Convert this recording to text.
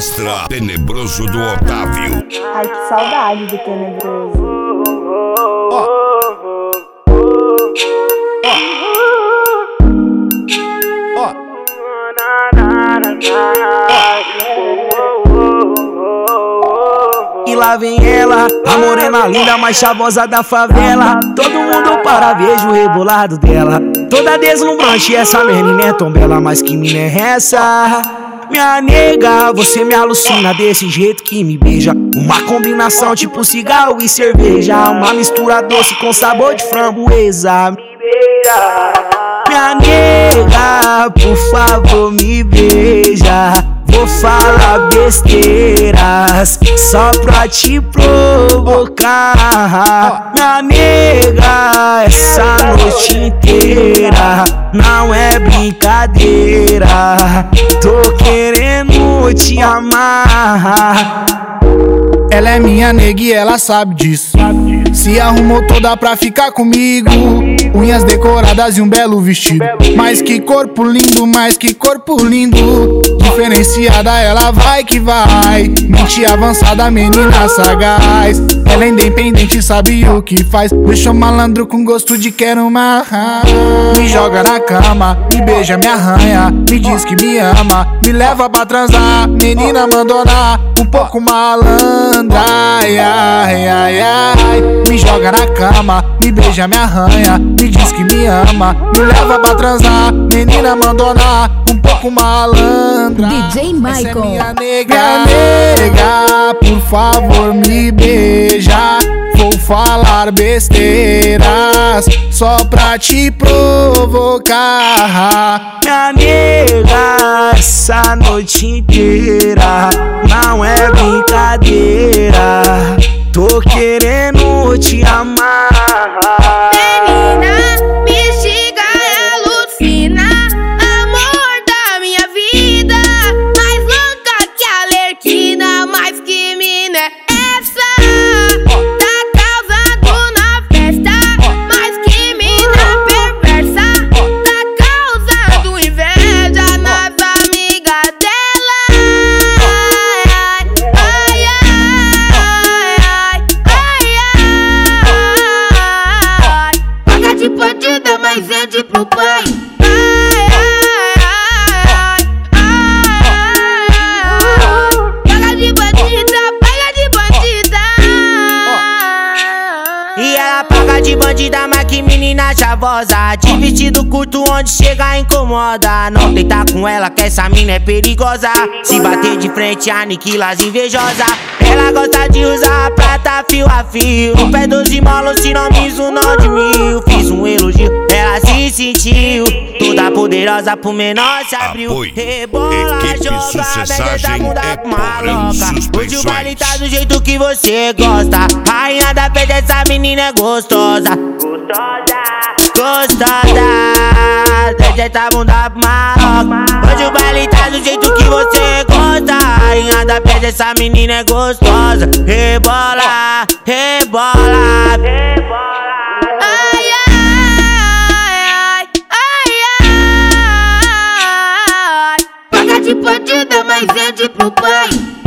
Extra Tenebroso do Otávio. Ai, que saudade do Tenebroso. E lá vem ela, a morena linda, mais chavosa da favela. Todo mundo para, vejo o rebolado dela. Toda deslumbrante, essa menina é tão bela. Mas que mina é essa? Minha nega, você me alucina desse jeito que me beija. Uma combinação tipo cigarro e cerveja. Uma mistura doce com sabor de framboesa. Me beija. Minha nega, por favor me beija. Vou falar besteiras só pra te provocar. Minha nega, essa noite inteira não é brincadeira. Tô querendo te amar. Ela é minha nega e ela sabe disso. Se arrumou toda pra ficar comigo. Unhas decoradas e um belo vestido. Mas que corpo lindo, mas que corpo lindo. Diferenciada, ela vai que vai. Mente avançada, menina sagaz. Ela é independente, sabe o que faz. Deixou malandro com gosto de quero mais. Me joga na cama, me beija, me arranha. Me diz que me ama, me leva pra transar. Menina mandona, um pouco malandra. Ai, ai, ai, ai. Me joga na cama, me beija, me arranha. Me diz que me ama, me leva pra transar. Menina mandona, um pouco malandra. DJ Michael. Essa é minha nega, nega, por favor me beija. Vou falar besteiras só pra te provocar. Minha nega, essa noite inteira não é brincadeira. Tô querendo te amar. Menina, me instiga, alucina. Amor da minha vida, mais louca que a Lerquina. Mas que mina é essa? Tá causando na festa. Mas que mina perversa. Tá causando inveja nas amigas dela. Ai, ai, ai, ai. Paga de bandida, mas vende pro pai. Paga de bandida, paga de bandida. E ela paga de bandida, mas que menina chavosa. De vestido curto, onde chega incomoda. Não deita com ela, que essa mina é perigosa. Se bater de frente, aniquila as invejosa. Ela gosta de usar a prata fio a fio. No pé 12 molos, se não me não de mil. Fiz um elogio, ela se sentiu toda poderosa, pro menor se abriu. Apoio. Rebola, Equipe joga, Sucessagem bunda é com Porão maloca. Hoje o Suspensões. baile tá do jeito que você gosta. Rainha da festa, essa menina é gostosa. Gostosa, deixa essa bunda pro maloca. Hoje o baile tá do jeito que você gosta. Rainha da festa, essa menina é gostosa. Rebola, rebola, rebola. Ai, ai, ai, ai. Paga de bandida, mas vende pro pai.